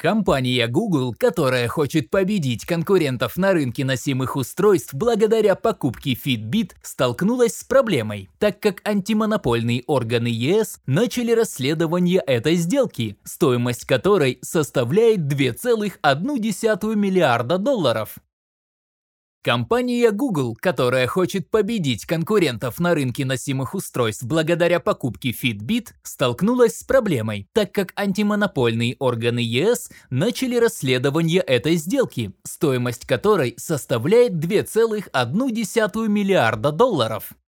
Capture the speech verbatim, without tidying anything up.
Компания Google, которая хочет победить конкурентов на рынке носимых устройств благодаря покупке Fitbit, столкнулась с проблемой, так как антимонопольные органы ЕС начали расследование этой сделки, стоимость которой составляет два целых одна десятая миллиарда долларов. Компания Google, которая хочет победить конкурентов на рынке носимых устройств благодаря покупке Fitbit, столкнулась с проблемой, так как антимонопольные органы ЕС начали расследование этой сделки, стоимость которой составляет два целых одна десятая миллиарда долларов.